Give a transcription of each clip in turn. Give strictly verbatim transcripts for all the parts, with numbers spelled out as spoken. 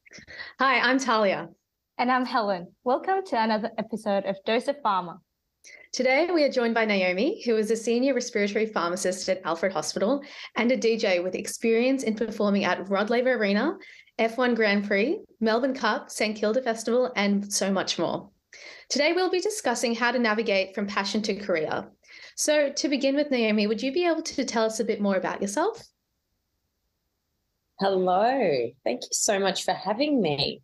Hi, I'm Talia. And I'm Helen. Welcome to another episode of Dose of Pharma. Today we are joined by Naomi, who is a senior respiratory pharmacist at Alfred Hospital and a D J with experience in performing at Rod Laver Arena, F one Grand Prix, Melbourne Cup, St Kilda Festival, and so much more. Today we'll be discussing how to navigate from passion to career. So to begin with, Naomi, would you be able to tell us a bit more about yourself? Hello. Thank you so much for having me.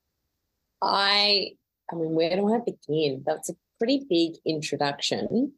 I, I mean, where do I begin? That's a pretty big introduction.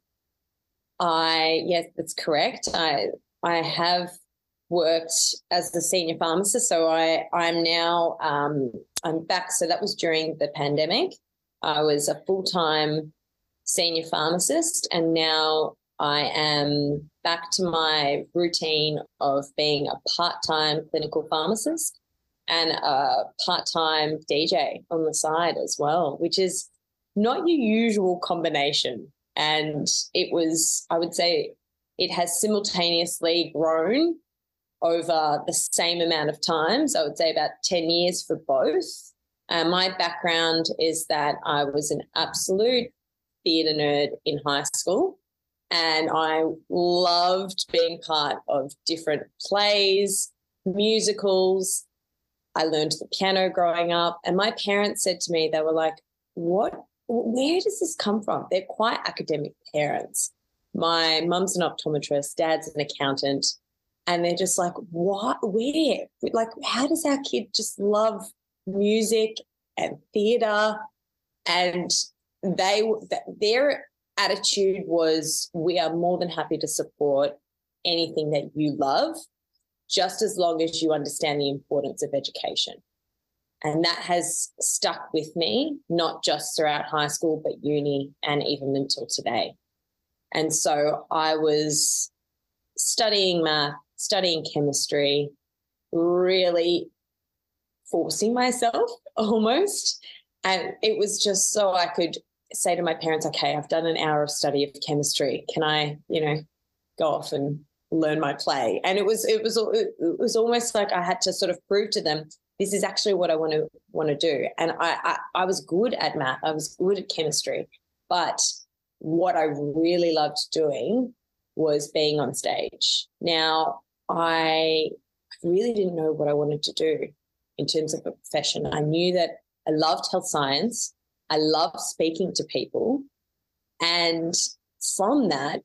I, yes, that's correct. I, I have worked as the senior pharmacist, so I, I'm now, um, I'm back. So that was during the pandemic. I was a full-time senior pharmacist, and now I am back to my routine of being a part-time clinical pharmacist and a part-time D J on the side as well, which is not your usual combination. And it was, I would say, it has simultaneously grown over the same amount of time. So I would say about ten years for both. Uh, my background is that I was an absolute theatre nerd in high school, and I loved being part of different plays, musicals. I learned the piano growing up, and my parents said to me, they were like, what, where does this come from? They're quite academic parents. My mum's an optometrist, dad's an accountant, and they're just like, what, where? Like, how does our kid just love music and theatre? And they, their attitude was, we are more than happy to support anything that you love, just as long as you understand the importance of education. And that has stuck with me, not just throughout high school, but uni and even until today. And so I was studying math, studying chemistry, really forcing myself almost. And it was just so I could say to my parents, okay, I've done an hour of study of chemistry. Can I, you know, go off and learn my play? And it was, it was, it was almost like I had to sort of prove to them, this is actually what I want to want to do. And I, I, I was good at math. I was good at chemistry, but what I really loved doing was being on stage. Now, I really didn't know what I wanted to do in terms of a profession. I knew that I loved health science. I loved speaking to people. And from that,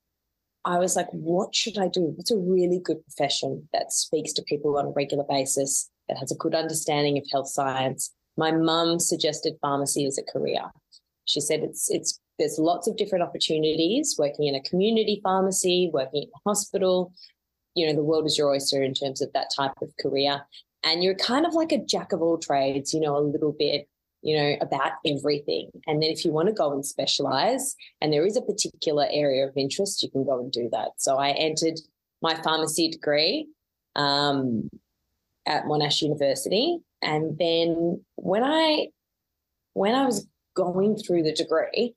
I was like, what should I do? What's a really good profession that speaks to people on a regular basis, that has a good understanding of health science? My mum suggested pharmacy as a career. She said it's it's there's lots of different opportunities, working in a community pharmacy, working in a hospital. You know, the world is your oyster in terms of that type of career. And you're kind of like a jack of all trades, you know, a little bit, you know, about everything. And then if you want to go and specialize and there is a particular area of interest, you can go and do that. So I entered my pharmacy degree um, at Monash University. And then when I, when I was going through the degree,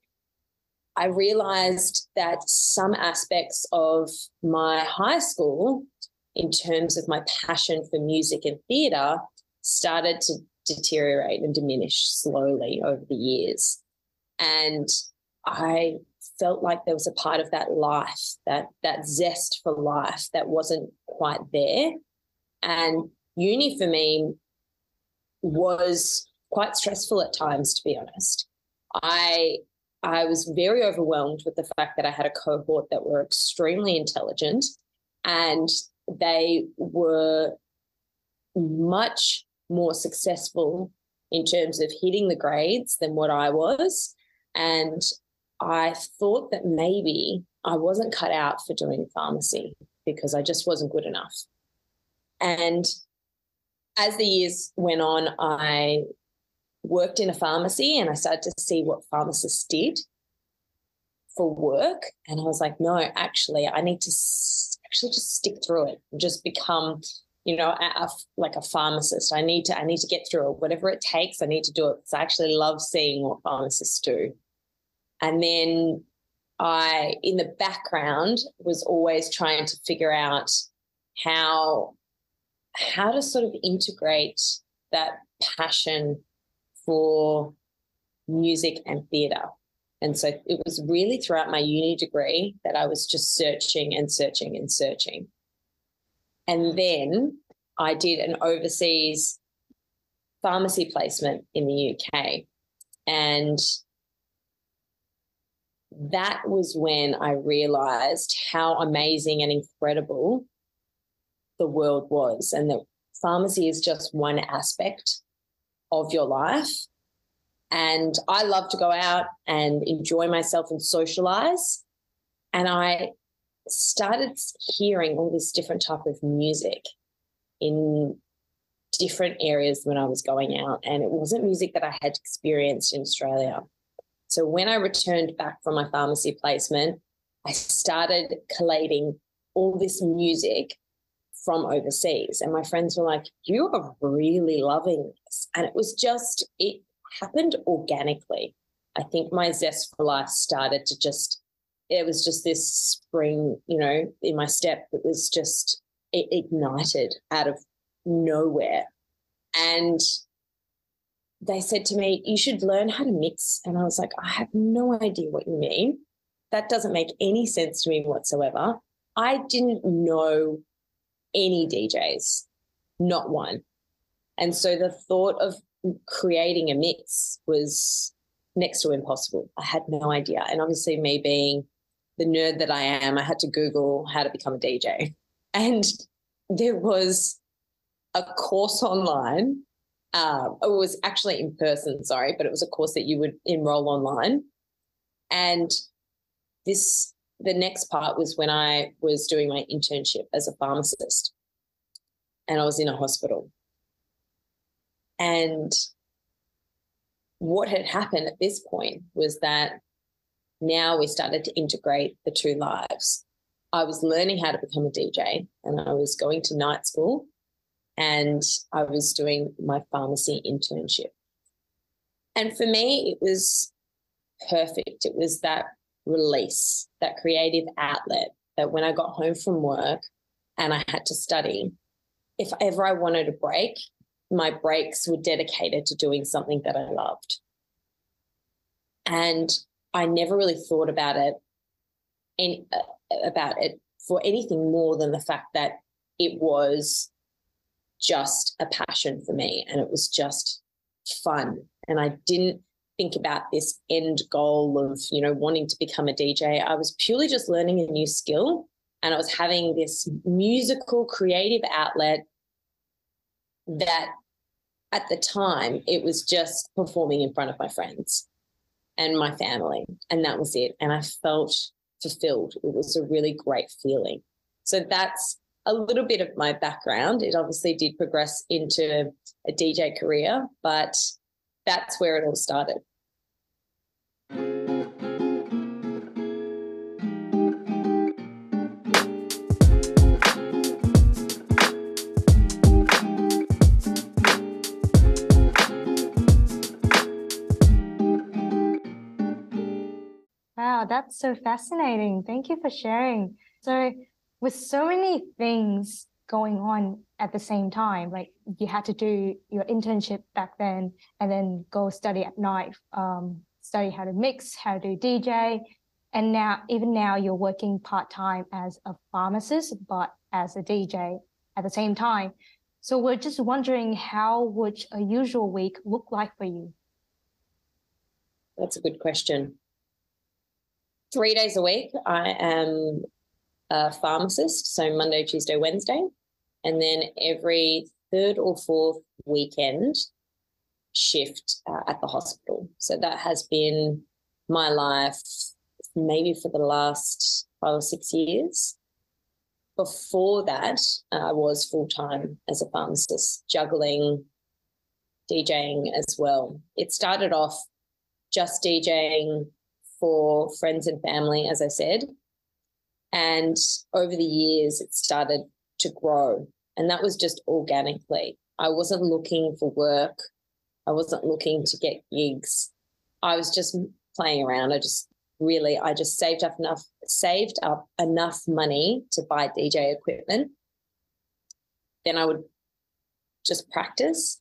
I realized that some aspects of my high school, in terms of my passion for music and theatre, started to deteriorate and diminish slowly over the years. And I felt like there was a part of that life, that that zest for life that wasn't quite there. And uni for me was quite stressful at times, to be honest. I I was very overwhelmed with the fact that I had a cohort that were extremely intelligent, and they were much more successful in terms of hitting the grades than what I was. And I thought that maybe I wasn't cut out for doing pharmacy because I just wasn't good enough. And as the years went on, I worked in a pharmacy and I started to see what pharmacists did for work. And I was like, no, actually, I need to s- actually just stick through it and just become, you know, a, a, like a pharmacist. I need to, I need to get through it. Whatever it takes, I need to do it because I actually love seeing what pharmacists do. And then I, in the background, was always trying to figure out how, how to sort of integrate that passion for music and theatre. And so it was really throughout my uni degree that I was just searching and searching and searching. And then I did an overseas pharmacy placement in the U K. And that was when I realised how amazing and incredible the world was, and that pharmacy is just one aspect of your life. And I love to go out and enjoy myself and socialise. And I started hearing all this different type of music in different areas when I was going out, and it wasn't music that I had experienced in Australia. So when I returned back from my pharmacy placement, I started collating all this music from overseas, and my friends were like, you are really loving this. And it was just, it happened organically. I think my zest for life started to just, it was just this spring, you know, in my step. It was just, it ignited out of nowhere. And they said to me, you should learn how to mix. And I was like, I have no idea what you mean. That doesn't make any sense to me whatsoever. I didn't know any D Js, not one. And so the thought of creating a mix was next to impossible. I had no idea. And obviously, me being the nerd that I am, I had to Google how to become a D J. And there was a course online. Um, it was actually in person, sorry, but it was a course that you would enroll online. And this, the next part was when I was doing my internship as a pharmacist, and I was in a hospital. And what had happened at this point was that now we started to integrate the two lives. I was learning how to become a D J, and I was going to night school, and I was doing my pharmacy internship. And for me, it was perfect. It was that release, that creative outlet, that when I got home from work and I had to study, if ever I wanted a break, my breaks were dedicated to doing something that I loved. And I never really thought about it, any, uh, about it for anything more than the fact that it was just a passion for me, and it was just fun. And I didn't think about this end goal of, you know, wanting to become a D J. I was purely just learning a new skill, and I was having this musical creative outlet that at the time it was just performing in front of my friends and my family, and that was it. And I felt fulfilled. It was a really great feeling. So that's a little bit of my background. It obviously did progress into a D J career, but that's where it all started. Wow, that's so fascinating. Thank you for sharing. So with so many things going on at the same time, like you had to do your internship back then and then go study at night, um, study how to mix, how to do D J. And now, even now you're working part-time as a pharmacist, but as a D J at the same time. So we're just wondering, how would a usual week look like for you? That's a good question. Three days a week, I am a pharmacist, so Monday, Tuesday, Wednesday, and then every third or fourth weekend shift uh, at the hospital. So that has been my life maybe for the last five or six years. Before that, I was full-time as a pharmacist, juggling DJing as well. It started off just DJing for friends and family, as I said. And over the years, it started to grow. And that was just organically. I wasn't looking for work. I wasn't looking to get gigs. I was just playing around. I just really, I just saved up enough, saved up enough money to buy D J equipment. Then I would just practice.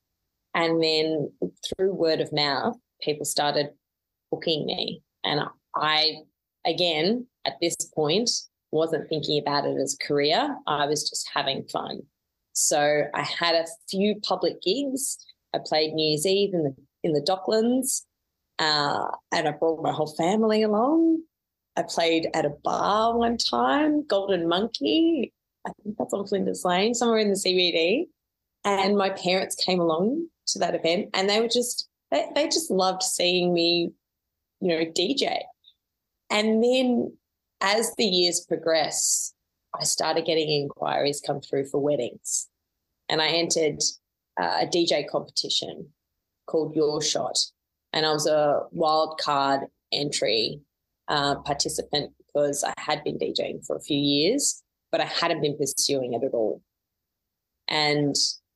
And then through word of mouth, people started booking me. And I, again, at this point, wasn't thinking about it as a career. I was just having fun. So I had a few public gigs. I played New Year's Eve in the in the Docklands, uh, and I brought my whole family along. I played at a bar one time, Golden Monkey. I think that's on Flinders Lane, somewhere in the C B D. And my parents came along to that event, and they were just they, they just loved seeing me, you know, D J. And then as the years progress, I started getting inquiries come through for weddings, and I entered uh, a D J competition called Your Shot, and I was a wild card entry uh, participant because I had been DJing for a few years, but I hadn't been pursuing it at all. And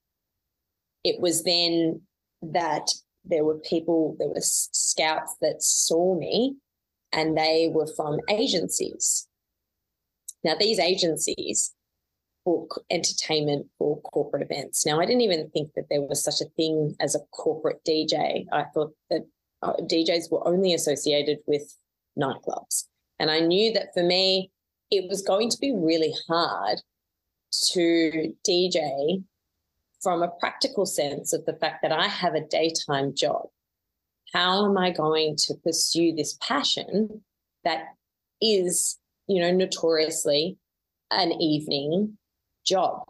it was then that there were people, there were scouts that saw me, and they were from agencies. Now, these agencies book entertainment for corporate events. Now, I didn't even think that there was such a thing as a corporate D J. I thought that uh, D Js were only associated with nightclubs. And I knew that for me, it was going to be really hard to D J from a practical sense of the fact that I have a daytime job. How am I going to pursue this passion that is, you know, notoriously an evening job?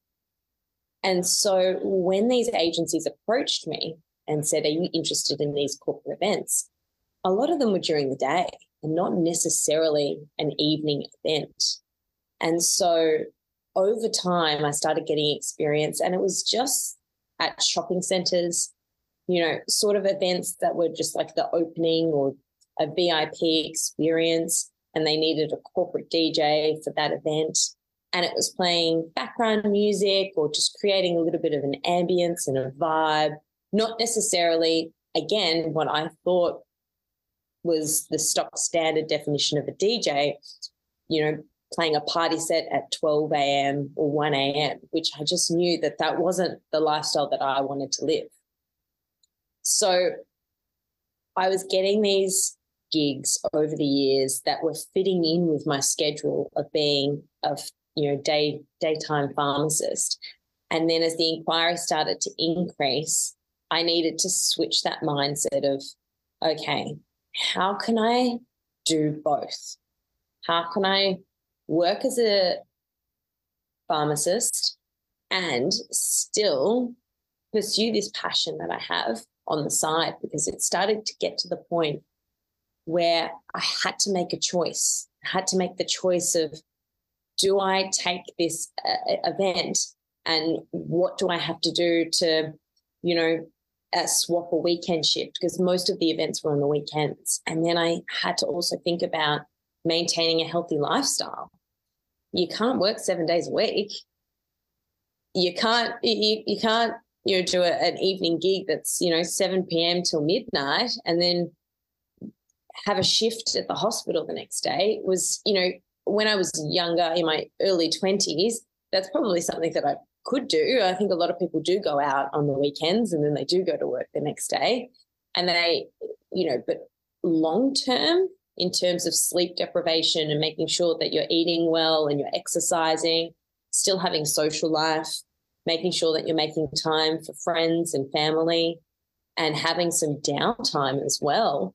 And so when these agencies approached me and said, are you interested in these corporate events? A lot of them were during the day and not necessarily an evening event. And so over time, I started getting experience, and it was just at shopping centres, you know, sort of events that were just like the opening or a V I P experience, and they needed a corporate D J for that event. And it was playing background music or just creating a little bit of an ambience and a vibe, not necessarily, again, what I thought was the stock standard definition of a D J, you know, playing a party set at twelve a.m. or one a.m., which I just knew that that wasn't the lifestyle that I wanted to live. So I was getting these gigs over the years that were fitting in with my schedule of being a, you know, day daytime pharmacist. And then as the inquiry started to increase, I needed to switch that mindset of, okay, how can I do both? How can I work as a pharmacist and still pursue this passion that I have on the side? Because it started to get to the point where I had to make a choice. I had to make the choice of, do I take this uh, event and what do I have to do to, you know, uh, swap a weekend shift? Because most of the events were on the weekends. And then I had to also think about maintaining a healthy lifestyle. You can't work seven days a week. You can't, you, you can't, you know, do a, an evening gig that's, you know, seven p.m. till midnight and then have a shift at the hospital the next day. It was, you know, when I was younger, in my early twenties, that's probably something that I could do. I think a lot of people do go out on the weekends and then they do go to work the next day. And they, you know, but long term, in terms of sleep deprivation and making sure that you're eating well and you're exercising, still having social life, making sure that you're making time for friends and family and having some downtime as well,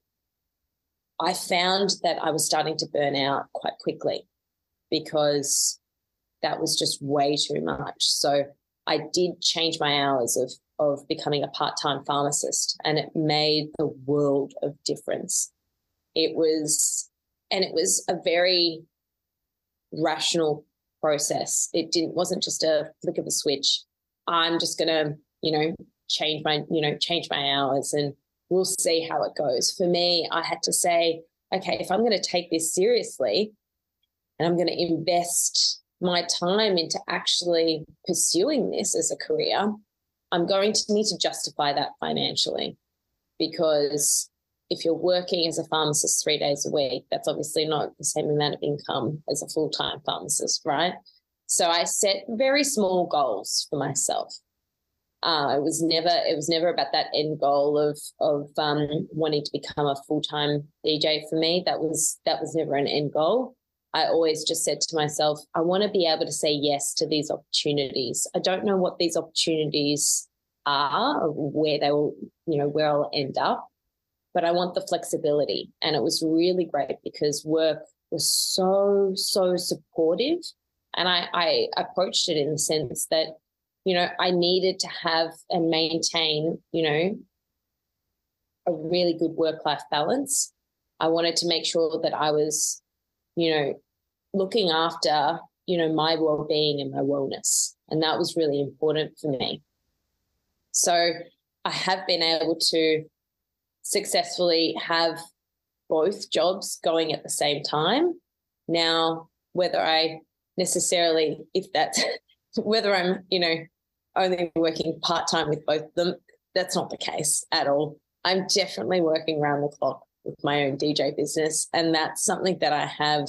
I found that I was starting to burn out quite quickly because that was just way too much. So I did change my hours of, of becoming a part-time pharmacist, and it made the world of difference. It was, and it was a very rational process. It didn't, wasn't just a flick of a switch. I'm just going to, you know, change my, you know, change my hours and we'll see how it goes. For me, I had to say, okay, if I'm going to take this seriously and I'm going to invest my time into actually pursuing this as a career, I'm going to need to justify that financially, because if you're working as a pharmacist three days a week, that's obviously not the same amount of income as a full-time pharmacist, right? So I set very small goals for myself. Uh, it was never it was never about that end goal of of um, wanting to become a full-time D J for me. That was that was never an end goal. I always just said to myself, I want to be able to say yes to these opportunities. I don't know what these opportunities are, or where they will, you know, where I'll end up, but I want the flexibility. And it was really great because work was so, so supportive. And I, I approached it in the sense that, you know, I needed to have and maintain, you know, a really good work-life balance. I wanted to make sure that I was, you know, looking after, you know, my well-being and my wellness. And that was really important for me. So I have been able to successfully have both jobs going at the same time. Now, whether I necessarily, if that's, whether I'm, you know, only working part-time with both of them, that's not the case at all. I'm definitely working around the clock with my own D J business, and that's something that I have,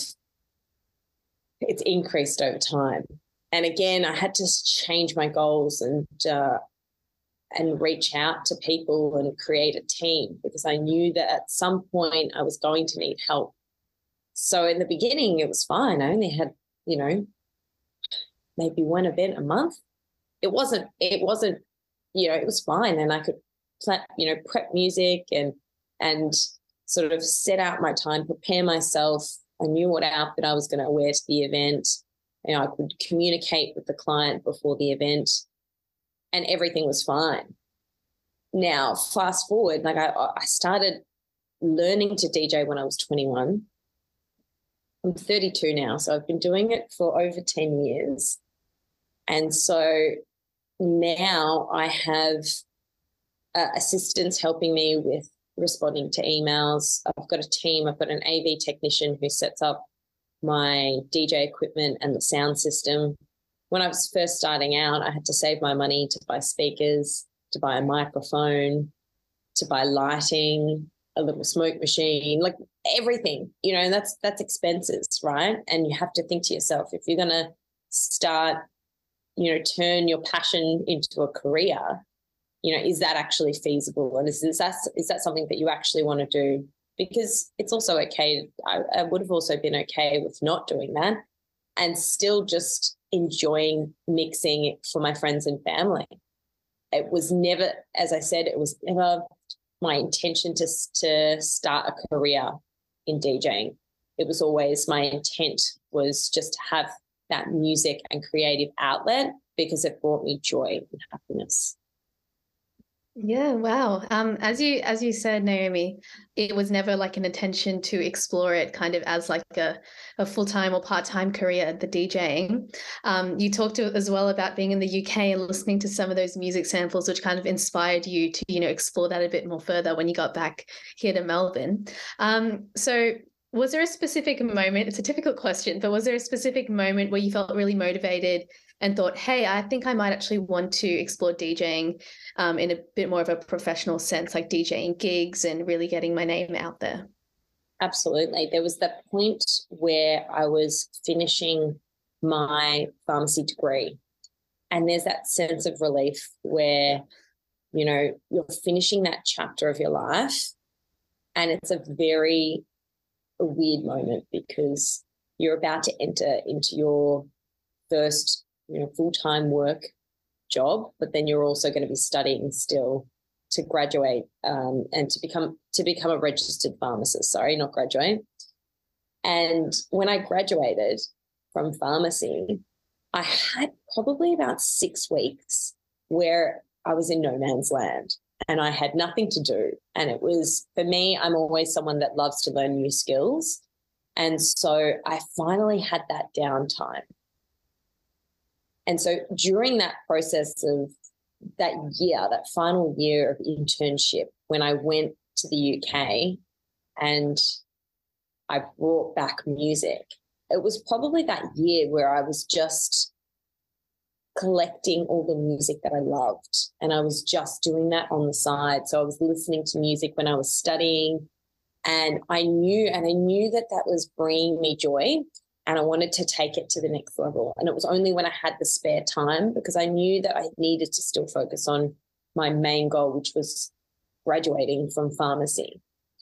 it's increased over time. And again, I had to change my goals and uh, and reach out to people and create a team, because I knew that at some point I was going to need help. So in the beginning, it was fine. I only had, you know, maybe one event a month. It wasn't, it wasn't, you know, it was fine. And I could, you know, prep music and, and sort of set out my time, prepare myself. I knew what outfit I was going to wear to the event. You know, I could communicate with the client before the event, and everything was fine. Now, fast forward, like I, I started learning to D J when I was twenty-one. I'm thirty-two now, so I've been doing it for over ten years. And so now I have uh, assistants helping me with responding to emails. I've got a team. I've got an A V technician who sets up my D J equipment and the sound system. When I was first starting out, I had to save my money to buy speakers, to buy a microphone, to buy lighting, a little smoke machine, like everything, you know, and that's, that's expenses, right? And you have to think to yourself, if you're going to start, you know, turn your passion into a career, you know, is that actually feasible? And is, is that, is that something that you actually want to do? Because it's also okay. I, I would have also been okay with not doing that and still just enjoying mixing it for my friends and family. It was never, as I said, it was never my intention to, to start a career in DJing. It was always my intent was just to have that music and creative outlet because it brought me joy and happiness. Yeah, wow. Um, as you as you said, Naomi, it was never like an intention to explore it kind of as like a, a full-time or part-time career, the DJing. Um, you talked to, as well about being in the U K and listening to some of those music samples, which kind of inspired you to, you know, explore that a bit more further when you got back here to Melbourne. Um, so was there a specific moment, it's a difficult question, but was there a specific moment where you felt really motivated and thought, hey, I think I might actually want to explore DJing um, in a bit more of a professional sense, like DJing gigs and really getting my name out there? Absolutely. There was that point where I was finishing my pharmacy degree, and there's that sense of relief where, you know, you're finishing that chapter of your life, and it's a very a weird moment because you're about to enter into your first, you know, full-time work job, but then you're also going to be studying still to graduate um, and to become to become a registered pharmacist. Sorry, not graduate. And when I graduated from pharmacy, I had probably about six weeks where I was in no man's land and I had nothing to do. And it was, for me, I'm always someone that loves to learn new skills. And so I finally had that downtime. And so during that process of that year, that final year of internship, when I went to the U K and I brought back music, it was probably that year where I was just collecting all the music that I loved, and I was just doing that on the side. So I was listening to music when I was studying, and I knew, and I knew that that was bringing me joy. and I wanted to take it to the next level. And it was only when I had the spare time, because I knew that I needed to still focus on my main goal, which was graduating from pharmacy.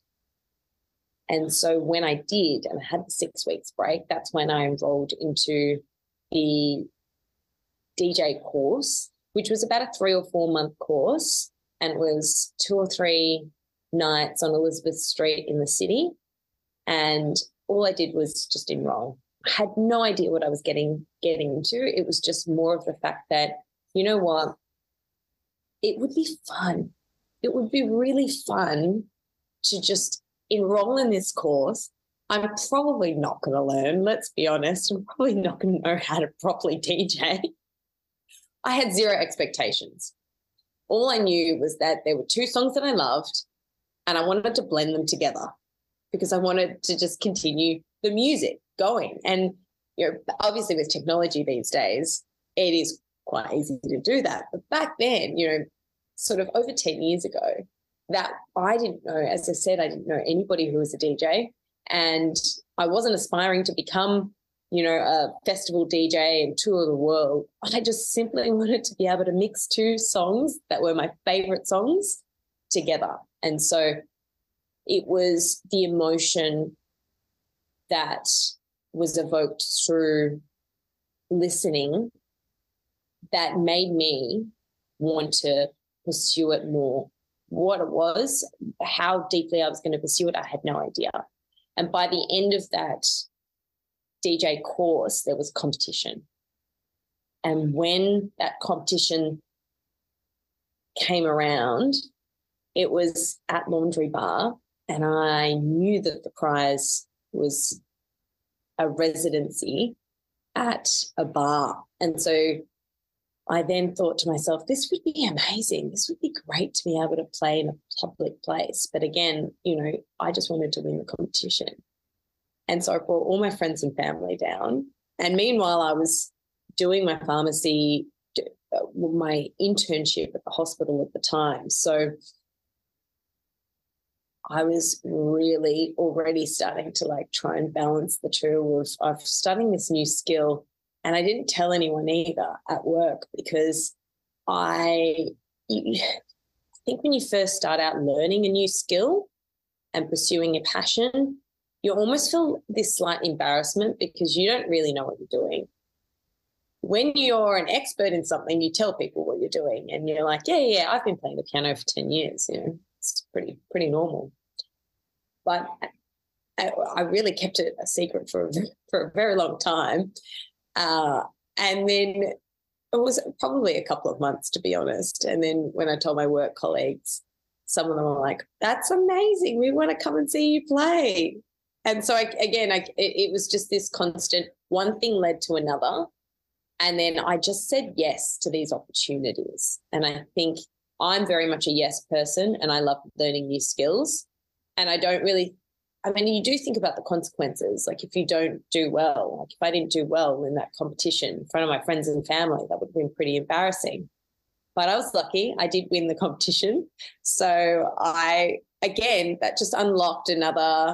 And so when I did, and I had the six weeks break, that's when I enrolled into the D J course, which was about a three or four month course. And it was two or three nights on Elizabeth Street in the city. And all I did was just enroll. I had no idea what I was getting getting into. It was just more of the fact that, you know what, it would be fun. It would be really fun to just enroll in this course. I'm probably not going to learn, let's be honest. I'm probably not going to know how to properly D J. I had zero expectations. All I knew was that there were two songs that I loved, and I wanted to blend them together because I wanted to just continue the music going. And, you know, obviously with technology these days, it is quite easy to do that. But back then, you know, sort of over ten years ago, that I didn't know, as I said, I didn't know anybody who was a D J, and I wasn't aspiring to become, you know, a festival D J and tour the world. I just simply wanted to be able to mix two songs that were my favorite songs together. And so it was the emotion that was evoked through listening that made me want to pursue it more. What it was, how deeply I was going to pursue it, I had no idea. And by the end of that D J course, there was competition. And when that competition came around, it was at Laundry Bar, and I knew that the prize was a residency at a bar. And so I then thought to myself, this would be amazing. This would be great to be able to play in a public place. But again, you know, I just wanted to win the competition. And so I brought all my friends and family down. And meanwhile, I was doing my pharmacy, my internship at the hospital at the time. So I was really already starting to like try and balance the two of, of studying this new skill. And I didn't tell anyone either at work, because I, I think when you first start out learning a new skill and pursuing a passion, you almost feel this slight embarrassment because you don't really know what you're doing. When you're an expert in something, you tell people what you're doing, and you're like, yeah, yeah, I've been playing the piano for ten years. You know, it's pretty, pretty normal. But I, I really kept it a secret for, for a very long time. Uh, and then it was probably a couple of months, to be honest. And then when I told my work colleagues, some of them were like, that's amazing. We want to come and see you play. And so, I, again, I, it, it was just this constant, one thing led to another. And then I just said yes to these opportunities. And I think I'm very much a yes person, and I love learning new skills. And I don't really, I mean, you do think about the consequences. Like if you don't do well, like if I didn't do well in that competition in front of my friends and family, that would have been pretty embarrassing. But I was lucky. I did win the competition. So I, again, that just unlocked another,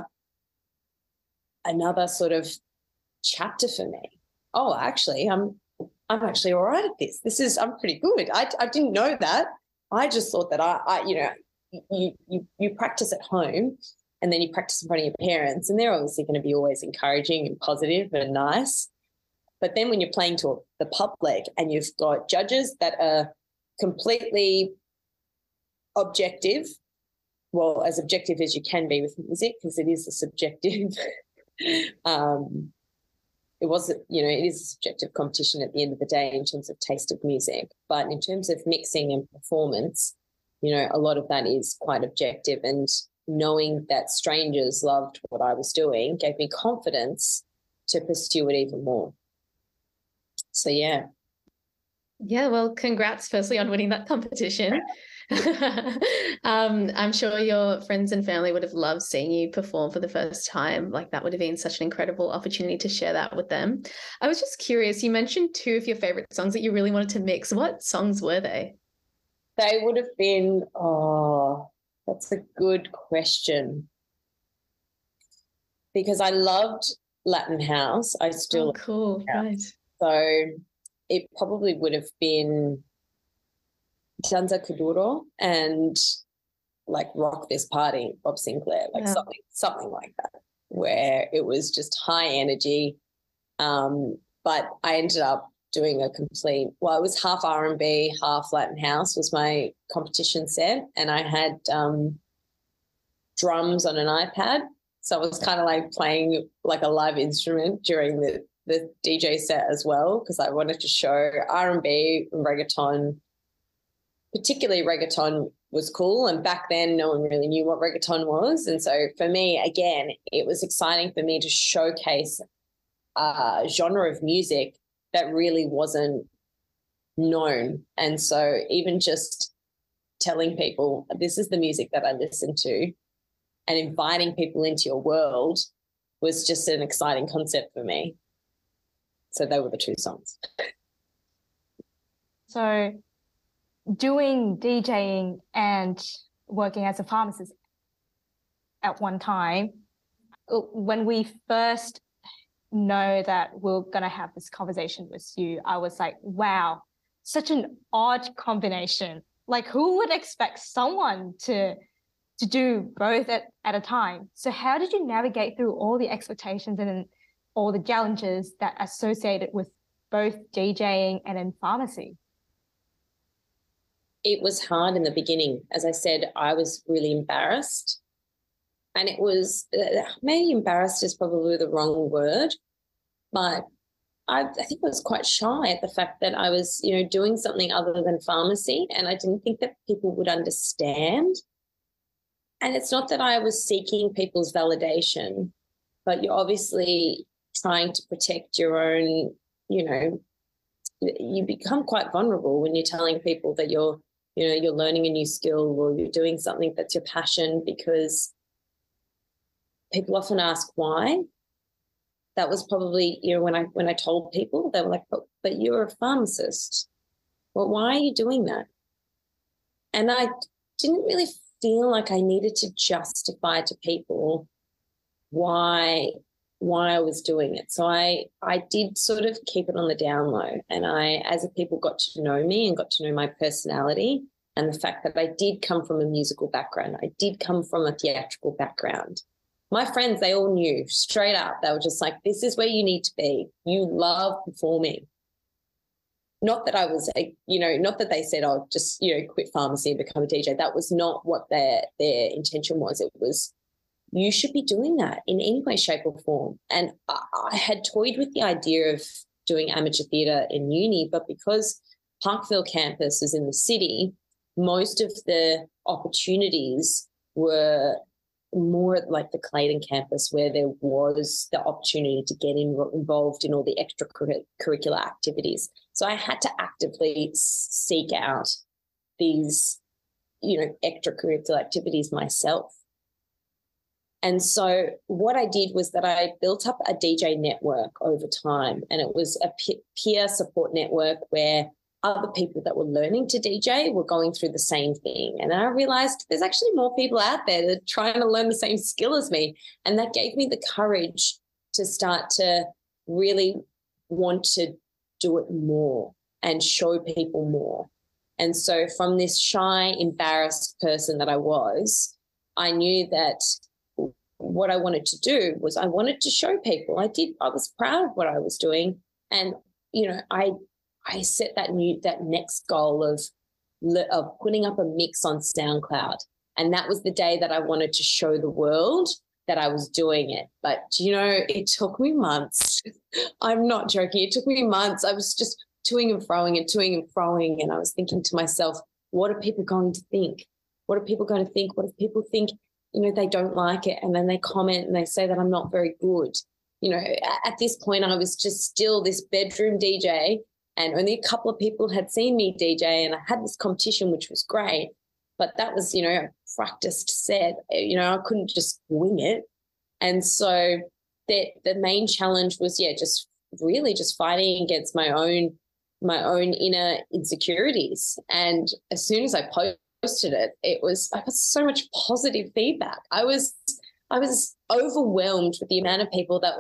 another sort of chapter for me. Oh, actually, I'm, I'm actually all right at this. This is, I'm pretty good. I, I didn't know that. I just thought that I, I you know, you, you, you practice at home, and then you practice in front of your parents, and they're obviously going to be always encouraging and positive and nice. But then when you're playing to the public and you've got judges that are completely objective, well, as objective as you can be with music, because it is a subjective, um, it was, you know, it is a subjective competition at the end of the day in terms of taste of music. But in terms of mixing and performance, you know, a lot of that is quite objective. And knowing that strangers loved what I was doing gave me confidence to pursue it even more. So, yeah. Yeah, well, congrats firstly on winning that competition. um, I'm sure your friends and family would have loved seeing you perform for the first time. Like that would have been such an incredible opportunity to share that with them. I was just curious, you mentioned two of your favorite songs that you really wanted to mix. What songs were they? They would have been, oh, that's a good question. Because I loved Latin house. I still Oh, cool. Right. So it probably would have been Danza Kuduro and like Rock This Party, Bob Sinclair, like Yeah. something, something like that, where it was just high energy. Um, but I ended up doing a complete, well, it was half R and B, half Latin house was my competition set. And I had um, drums on an iPad. So I was kind of like playing like a live instrument during the, the D J set as well, because I wanted to show R and B and reggaeton, particularly reggaeton was cool. And back then no one really knew what reggaeton was. And so for me, again, it was exciting for me to showcase a genre of music that really wasn't known. And so even just telling people this is the music that I listen to and inviting people into your world was just an exciting concept for me. So they were the two songs. So doing DJing and working as a pharmacist at one time, when we first know that we're going to have this conversation with you, I was like, wow, such an odd combination. Like, who would expect someone to to do both at, at a time? So how did you navigate through all the expectations and all the challenges that are associated with both DJing and in pharmacy? It was hard in the beginning. As I said, I was really embarrassed. And it was, maybe embarrassed is probably the wrong word, but I, I think I was quite shy at the fact that I was, you know, doing something other than pharmacy, and I didn't think that people would understand. And it's not that I was seeking people's validation, but you're obviously trying to protect your own, you know, you become quite vulnerable when you're telling people that you're, you know, you're learning a new skill or you're doing something that's your passion, because people often ask why. That was probably, you know, when I when I told people, they were like, but, but you're a pharmacist. Well, why are you doing that? And I didn't really feel like I needed to justify to people why why I was doing it. So I I did sort of keep it on the down low. And I, as the people got to know me and got to know my personality and the fact that I did come from a musical background, I did come from a theatrical background. My friends, they all knew straight up. They were just like, this is where you need to be. You love performing. Not that I was, you know, not that they said, oh, just, you know, quit pharmacy and become a D J. That was not what their their intention was. It was, you should be doing that in any way, shape or form. And I, I had toyed with the idea of doing amateur theatre in uni, but because Parkville campus is in the city, most of the opportunities were more like the Clayton campus, where there was the opportunity to get in, involved in all the extracurricular activities. So I had to actively seek out these, you know, extracurricular activities myself. And so what I did was that I built up a D J network over time, and it was a peer support network where other people that were learning to D J were going through the same thing. And then I realized there's actually more people out there that are trying to learn the same skill as me. And that gave me the courage to start to really want to do it more and show people more. And so from this shy, embarrassed person that I was, I knew that what I wanted to do was I wanted to show people. I did, I was proud of what I was doing. And, you know, I I set that new that next goal of of putting up a mix on SoundCloud, and that was the day that I wanted to show the world that I was doing it. But you know, it took me months. I'm not joking. It took me months. I was just toing and froing and toing and froing, and I was thinking to myself, "What are people going to think? What are people going to think? What if people think, you know, they don't like it, and then they comment and they say that I'm not very good?" You know, at this point, I was just still this bedroom D J. And only a couple of people had seen me D J, and I had this competition, which was great. But that was, you know, a practiced set. You know, I couldn't just wing it. And so the, the main challenge was, yeah, just really just fighting against my own, my own inner insecurities. And as soon as I posted it, it was, I got so much positive feedback. I was, I was overwhelmed with the amount of people that were like,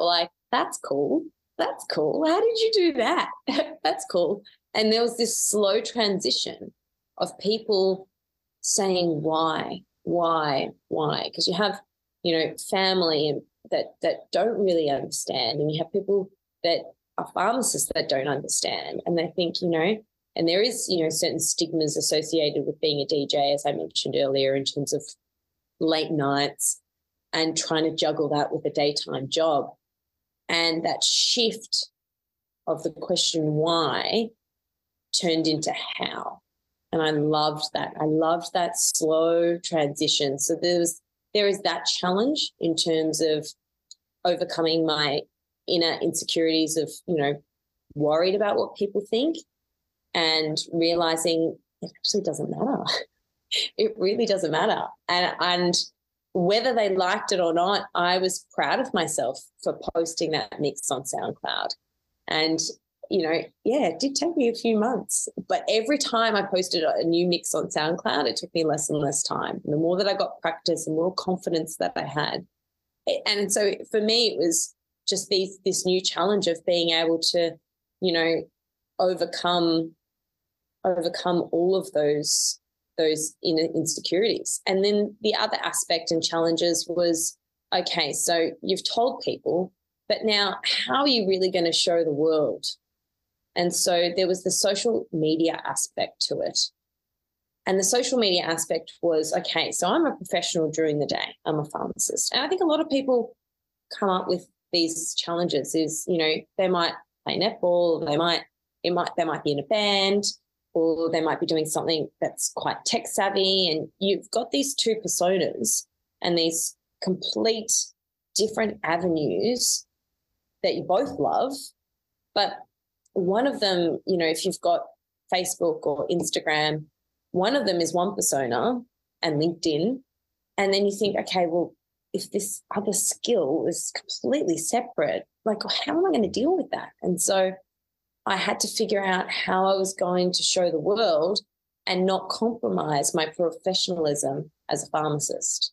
that's cool. That's cool. How did you do that? That's cool. And there was this slow transition of people saying why, why, why? Because you have, you know, family and that that don't really understand, and you have people that are pharmacists that don't understand, and they think, you know, and there is, you know, certain stigmas associated with being a D J, as I mentioned earlier, in terms of late nights and trying to juggle that with a daytime job. And that shift of the question why turned into how. And I loved that. I loved that slow transition. So there's there is that challenge in terms of overcoming my inner insecurities of, you know, worried about what people think, and realizing it actually doesn't matter. It really doesn't matter. And, and whether they liked it or not, I was proud of myself for posting that mix on SoundCloud. And, you know, yeah, it did take me a few months, but every time I posted a new mix on SoundCloud, it took me less and less time. And the more that I got practice and more confidence that I had. And so for me, it was just these, this new challenge of being able to, you know, overcome, overcome all of those, those inner insecurities. And then the other aspect and challenges was, okay, so you've told people, but now how are you really going to show the world? And so there was the social media aspect to it. And the social media aspect was, okay, so I'm a professional during the day. I'm a pharmacist. And I think a lot of people come up with these challenges is, you know, they might play netball, they might, it might, they might be in a band, or they might be doing something that's quite tech savvy. And you've got these two personas and these complete different avenues that you both love. But one of them, you know, if you've got Facebook or Instagram, one of them is one persona and LinkedIn. And then you think, okay, well, if this other skill is completely separate, like, how am I going to deal with that? And so I had to figure out how I was going to show the world and not compromise my professionalism as a pharmacist.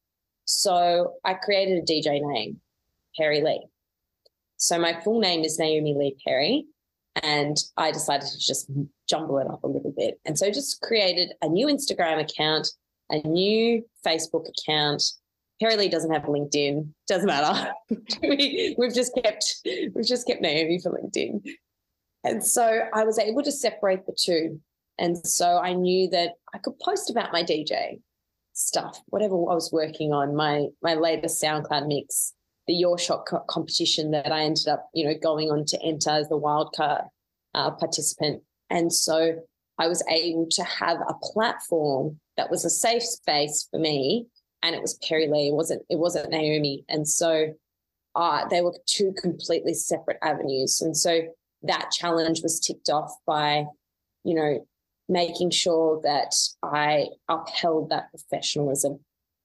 So I created a D J name, Perry Lee. So my full name is Naomi Lee Perry, and I decided to just jumble it up a little bit. And so just created a new Instagram account, a new Facebook account. Perry Lee doesn't have LinkedIn, doesn't matter. we, we've just kept we've just kept Naomi for LinkedIn. And so I was able to separate the two. And so I knew that I could post about my D J stuff, whatever I was working on, my my latest SoundCloud mix, the Your Shot co- competition that I ended up, you know, going on to enter as the wildcard uh, participant. And so I was able to have a platform that was a safe space for me, and it was Perry Lee. It wasn't, it wasn't Naomi. And so uh, they were two completely separate avenues. And so that challenge was ticked off by, you know, making sure that I upheld that professionalism.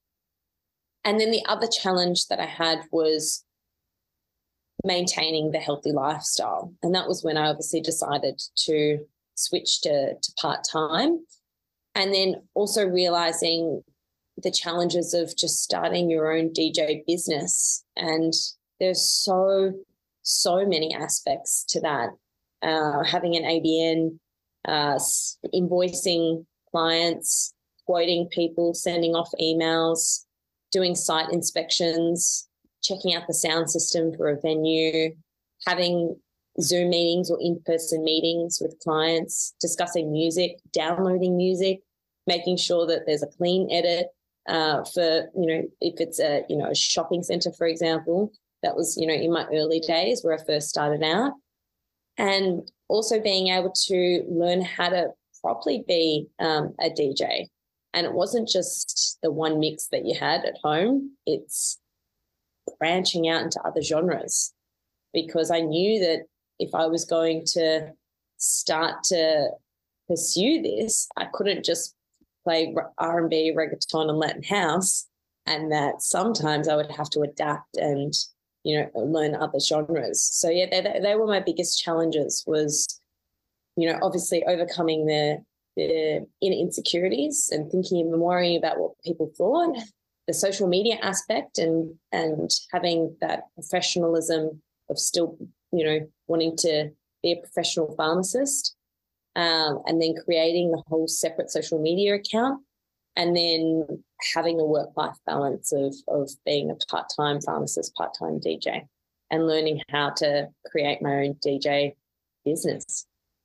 And then the other challenge that I had was maintaining the healthy lifestyle. And that was when I obviously decided to switch to, to part-time. And then also realizing the challenges of just starting your own D J business. And there's so, so many aspects to that. Uh, having an A B N, uh, invoicing clients, quoting people, sending off emails, doing site inspections, checking out the sound system for a venue, having Zoom meetings or in-person meetings with clients, discussing music, downloading music, making sure that there's a clean edit uh, for, you know, if it's a, you know, a shopping centre, for example. That was, you know, in my early days where I first started out. And also being able to learn how to properly be um, a D J. And it wasn't just the one mix that you had at home. It's branching out into other genres, because I knew that if I was going to start to pursue this, I couldn't just play R and B, reggaeton and Latin house, and that sometimes I would have to adapt and, you know, learn other genres. So, yeah, they, they were my biggest challenges was, you know, obviously overcoming the the inner insecurities and thinking and worrying about what people thought, the social media aspect and and having that professionalism of still, you know, wanting to be a professional pharmacist, um, and then creating the whole separate social media account, and then having a work-life balance of, of being a part-time pharmacist, part-time D J, and learning how to create my own D J business.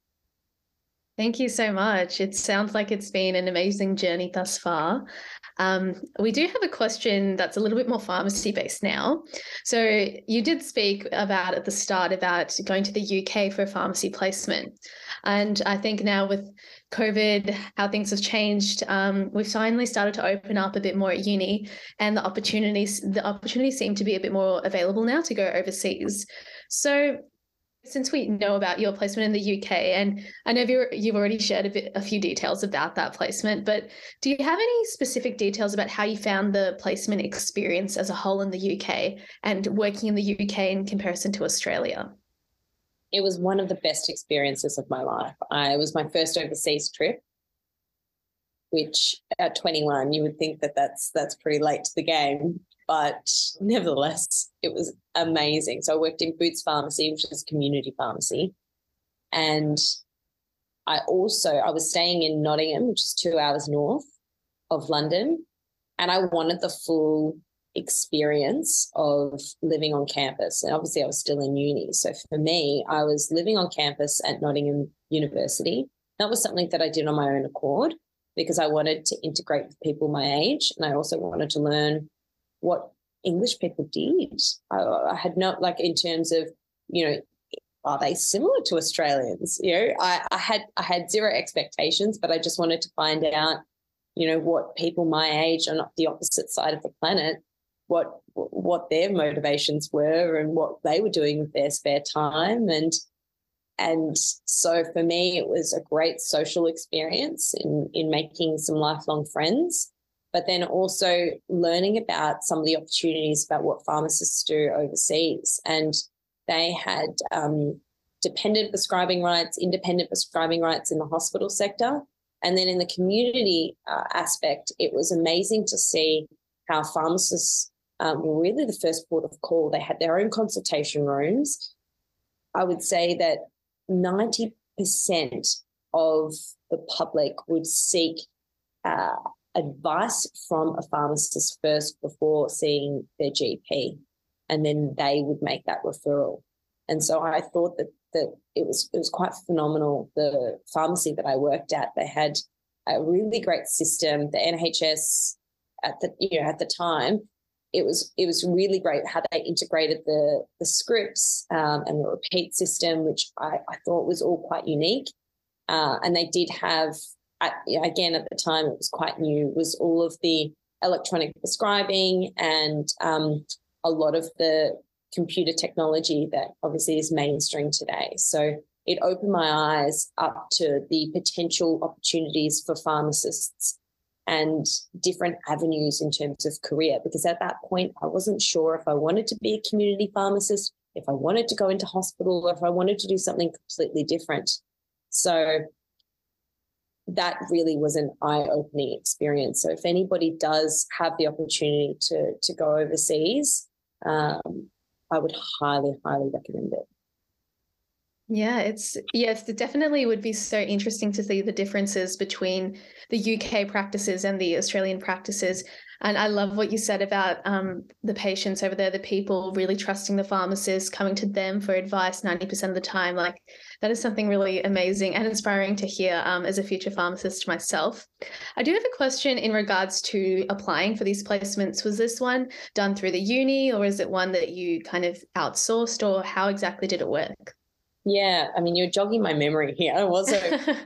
Thank you so much. It sounds like it's been an amazing journey thus far. Um, we do have a question that's a little bit more pharmacy based now. So you did speak about at the start about going to the U K for a pharmacy placement. And I think now with COVID, how things have changed, um, we've finally started to open up a bit more at uni, and the opportunities, the opportunities seem to be a bit more available now to go overseas. So since we know about your placement in the U K, and I know you're, you've already shared a bit, a few details about that placement, but do you have any specific details about how you found the placement experience as a whole in the U K and working in the U K in comparison to Australia? It was one of the best experiences of my life. I, it was my first overseas trip, which at twenty-one, you would think that that's, that's pretty late to the game. But nevertheless, it was amazing. So I worked in Boots Pharmacy, which is community pharmacy. And I also, I was staying in Nottingham, which is two hours north of London. And I wanted the full experience of living on campus. And obviously I was still in uni. So for me, I was living on campus at Nottingham University. That was something that I did on my own accord because I wanted to integrate with people my age. And I also wanted to learn what English people did. I, I had not, like, in terms of, you know, are they similar to Australians? You know, I, I had I had zero expectations, but I just wanted to find out, you know, what people my age on the opposite side of the planet, what what their motivations were and what they were doing with their spare time. And and so for me, it was a great social experience in in making some lifelong friends, but then also learning about some of the opportunities about what pharmacists do overseas. And they had um, dependent prescribing rights, independent prescribing rights in the hospital sector. And then in the community uh, aspect, it was amazing to see how pharmacists um, were really the first port of call. They had their own consultation rooms. I would say that ninety percent of the public would seek uh, advice from a pharmacist first before seeing their G P, and then they would make that referral. And so I thought that that it was it was quite phenomenal. The pharmacy that I worked at, they had a really great system. The N H S at the you know at the time, it was it was really great how they integrated the the scripts um, and the repeat system, which I, I thought was all quite unique. Uh, and they did have, at, again, at the time, it was quite new, was all of the electronic prescribing and um, a lot of the computer technology that obviously is mainstream today. So it opened my eyes up to the potential opportunities for pharmacists and different avenues in terms of career, because at that point I wasn't sure if I wanted to be a community pharmacist, if I wanted to go into hospital, or if I wanted to do something completely different. So that really was an eye-opening experience. So if anybody does have the opportunity to, to go overseas, um, I would highly, highly recommend it. Yeah, it's yes, it definitely would be so interesting to see the differences between the U K practices and the Australian practices. And I love what you said about um, the patients over there, the people really trusting the pharmacist, coming to them for advice ninety percent of the time. Like, that is something really amazing and inspiring to hear um, as a future pharmacist myself. I do have a question in regards to applying for these placements. Was this one done through the uni, or is it one that you kind of outsourced, or how exactly did it work? Yeah, I mean, you're jogging my memory here. It was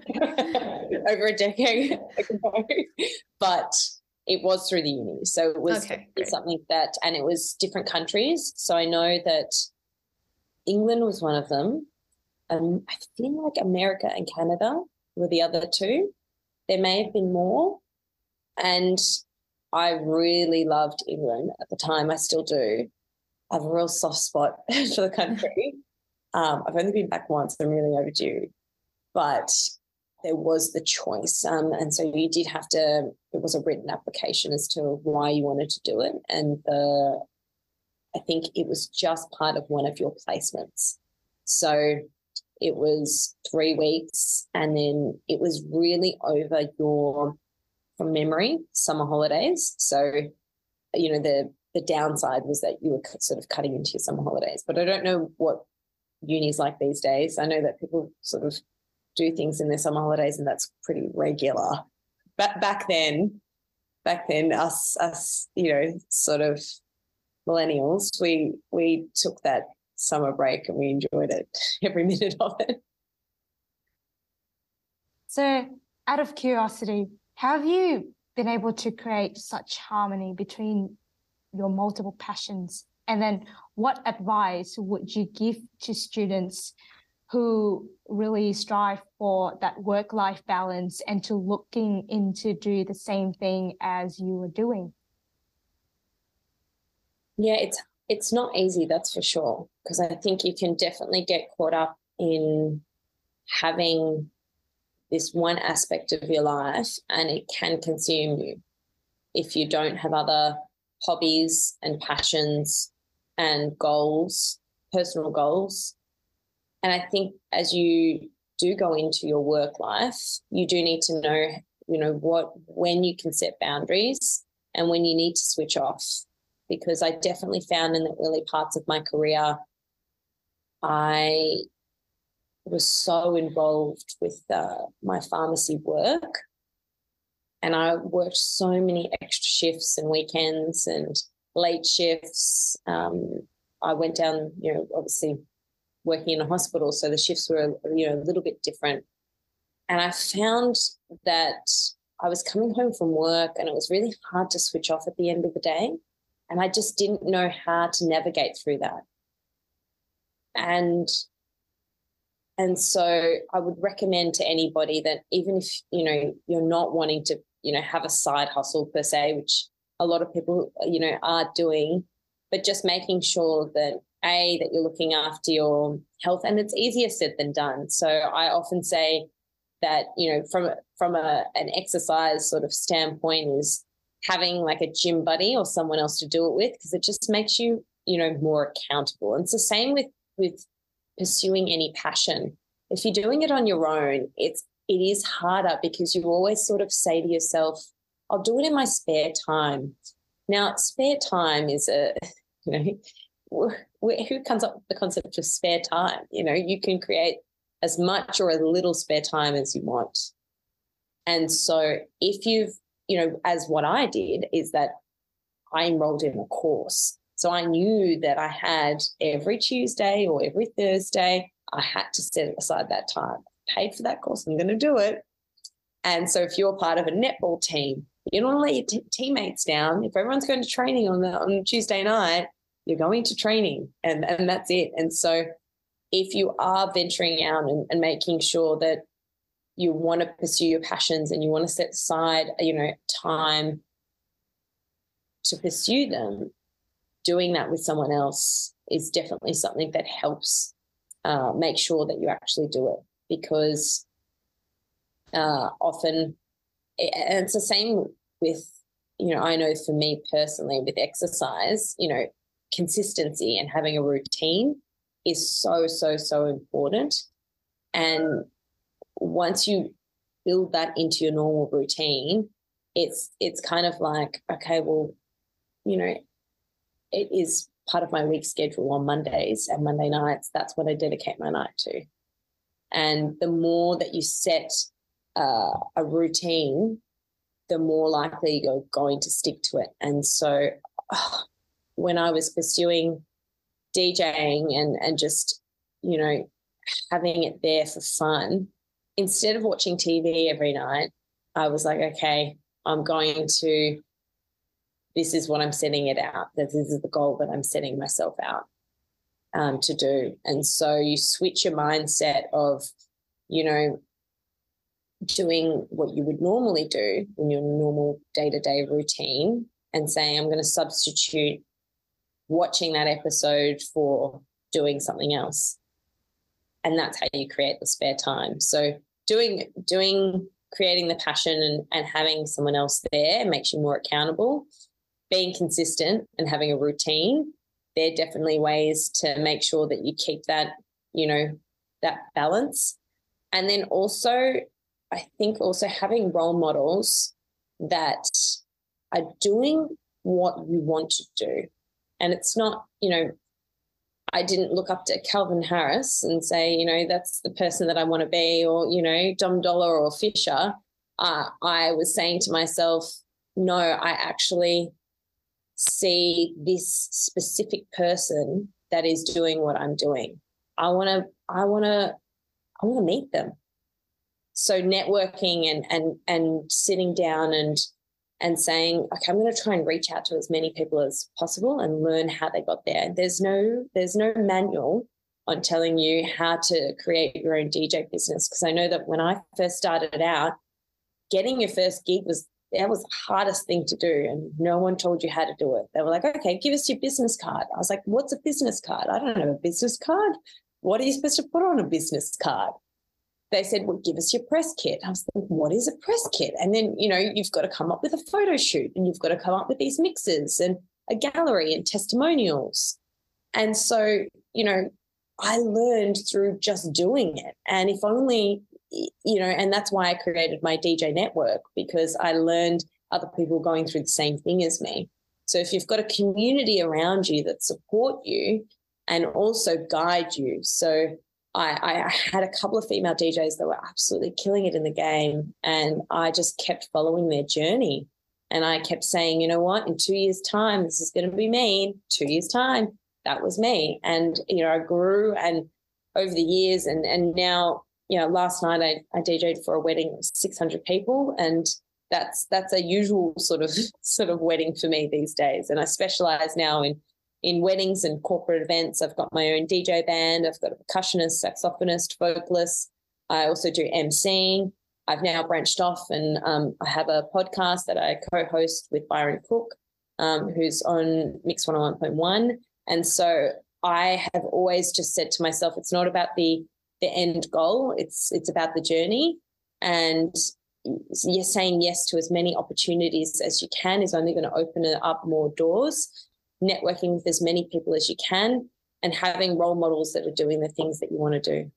over a decade ago, but it was through the uni. So it was okay, something that, and it was different countries. So I know that England was one of them. Um, I feel like America and Canada were the other two. There may have been more. And I really loved England at the time. I still do. I have a real soft spot for the country. Um, I've only been back once. I'm really overdue. But there was the choice. Um, and so you did have to, it was a written application as to why you wanted to do it. And the I think it was just part of one of your placements. So it was three weeks and then it was really over your, from memory, summer holidays. So, you know, the the downside was that you were sort of cutting into your summer holidays. But I don't know what uni's like these days. I know that people sort of do things in their summer holidays and that's pretty regular. But back then, back then, us, us, you know, sort of millennials, we we took that summer break and we enjoyed it, every minute of it. So out of curiosity, how have you been able to create such harmony between your multiple passions? And then what advice would you give to students who really strive for that work-life balance and to looking into do the same thing as you were doing? Yeah, it's it's not easy, that's for sure, because I think you can definitely get caught up in having this one aspect of your life and it can consume you if you don't have other hobbies and passions and goals, personal goals. And I think as you do go into your work life, you do need to know, you know, what, when you can set boundaries and when you need to switch off. Because I definitely found in the early parts of my career, I was so involved with uh, my pharmacy work. And I worked so many extra shifts and weekends and late shifts. Um, I went down, you know, obviously working in a hospital, so the shifts were, you know, a little bit different. And I found that I was coming home from work and it was really hard to switch off at the end of the day. And I just didn't know how to navigate through that. And And so I would recommend to anybody that even if, you know, you're not wanting to, you know, have a side hustle per se, which a lot of people, you know, are doing, but just making sure that, A, that you're looking after your health, and it's easier said than done. So I often say that, you know, from, from a, an exercise sort of standpoint is having like a gym buddy or someone else to do it with, because it just makes you, you know, more accountable. And it's the same with, with, pursuing any passion. If you're doing it on your own, it's it is harder because you always sort of say to yourself, I'll do it in my spare time. Now, spare time is a, you know, who comes up with the concept of spare time? You know, you can create as much or a little spare time as you want. And so if you've, you know, as what I did is that I enrolled in a course. So I knew that I had every Tuesday or every Thursday, I had to set aside that time. Paid for that course, I'm going to do it. And so if you're part of a netball team, you don't want to let your t- teammates down. If everyone's going to training on, the, on Tuesday night, you're going to training and, and that's it. And so if you are venturing out and, and making sure that you want to pursue your passions and you want to set aside, you know, time to pursue them, doing that with someone else is definitely something that helps uh, make sure that you actually do it, because uh, often, and it's the same with, you know, I know for me personally with exercise, you know, consistency and having a routine is so, so, so important. And once you build that into your normal routine, it's it's kind of like, okay, well, you know, it is part of my week schedule on Mondays and Monday nights. That's what I dedicate my night to. And the more that you set uh, a routine, the more likely you're going to stick to it. And so oh, when I was pursuing DJing and, and just, you know, having it there for fun, instead of watching T V every night, I was like, okay, I'm going to, this is what I'm setting it out. This is the goal that I'm setting myself out um, to do. And so you switch your mindset of, you know, doing what you would normally do in your normal day-to-day routine and saying, I'm going to substitute watching that episode for doing something else. And that's how you create the spare time. So doing, doing, creating the passion and, and having someone else there makes you more accountable. Being consistent and having a routine they're definitely ways to make sure that you keep that, you know, that balance. And then also, I think also having role models that are doing what you want to do. And it's not, you know, I didn't look up to Calvin Harris and say, you know, that's the person that I want to be, or, you know, Dom Dollar or Fisher. Uh, I was saying to myself, no, I actually see this specific person that is doing what I'm doing. I want to, I want to, I want to meet them. So networking and and and sitting down and and saying, okay, I'm going to try and reach out to as many people as possible and learn how they got there. There's no there's no manual on telling you how to create your own D J business, because I know that when I first started out, getting your first gig was that was the hardest thing to do, and no one told you how to do it. They were like, okay, give us your business card. I was like, what's a business card? I don't have a business card. What are you supposed to put on a business card? They said, well, give us your press kit. I was like, what is a press kit? And then, you know, you've got to come up with a photo shoot, and you've got to come up with these mixes and a gallery and testimonials. And so, you know, I learned through just doing it. And if only, you know, and that's why I created my D J network, because I learned other people going through the same thing as me. So if you've got a community around you that support you and also guide you. So I, I had a couple of female D Js that were absolutely killing it in the game, and I just kept following their journey. And I kept saying, you know what, in two years' time, this is going to be me. Two years' time, that was me. And, you know, I grew and over the years, and and now, you know, last night I, I D J'd for a wedding of six hundred people, and that's that's a usual sort of sort of wedding for me these days. And I specialize now in in weddings and corporate events. I've got my own D J band. I've got a percussionist, saxophonist, vocalist. I also do emceeing. I've now branched off, and um, I have a podcast that I co-host with Byron Cook, um, who's on Mix one oh one point one. And so I have always just said to myself, it's not about the the end goal. It's it's about the journey. And you're saying yes to as many opportunities as you can is only going to open up more doors. Networking with as many people as you can, and having role models that are doing the things that you want to do.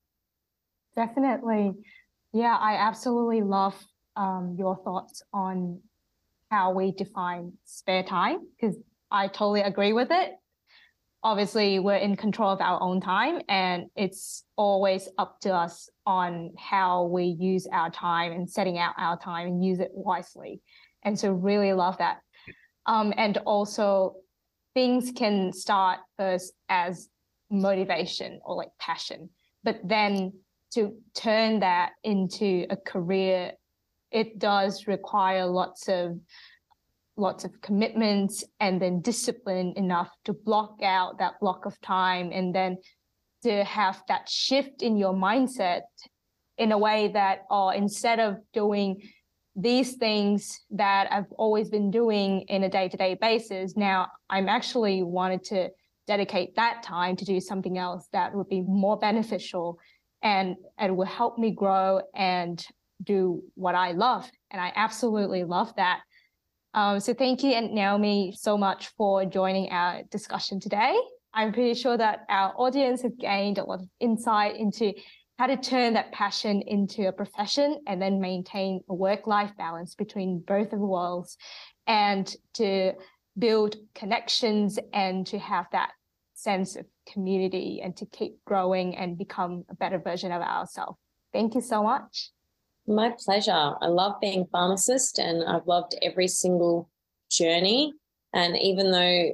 Definitely. Yeah, I absolutely love um, your thoughts on how we define spare time, because I totally agree with it. Obviously, we're in control of our own time, and it's always up to us on how we use our time and setting out our time and use it wisely. And so really love that. Um, and also, things can start first as motivation or like passion, but then to turn that into a career, it does require lots of lots of commitments and then discipline enough to block out that block of time, and then to have that shift in your mindset in a way that, oh, instead of doing these things that I've always been doing in a day-to-day basis, now I'm actually wanted to dedicate that time to do something else that would be more beneficial, and it will help me grow and do what I love. And I absolutely love that. Um, so thank you, and Naomi, so much for joining our discussion today. I'm pretty sure that our audience have gained a lot of insight into how to turn that passion into a profession and then maintain a work-life balance between both of the worlds, and to build connections and to have that sense of community and to keep growing and become a better version of ourselves. Thank you so much. My pleasure. I love being a pharmacist, and I've loved every single journey. And even though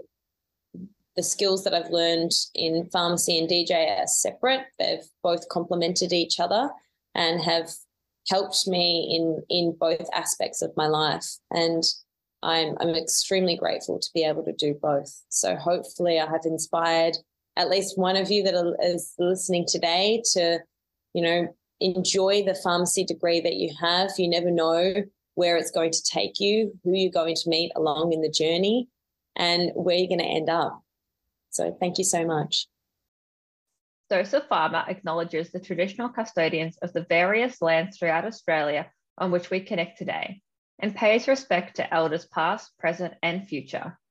the skills that I've learned in pharmacy and D J are separate, they've both complemented each other and have helped me in in both aspects of my life. And I'm I'm extremely grateful to be able to do both. So hopefully I have inspired at least one of you that are, is listening today to, you know, enjoy the pharmacy degree that you have. You never know where it's going to take you, who you're going to meet along in the journey, and where you're going to end up. So thank you so much. SOSA Pharma acknowledges the traditional custodians of the various lands throughout Australia on which we connect today, and pays respect to elders past, present, and future.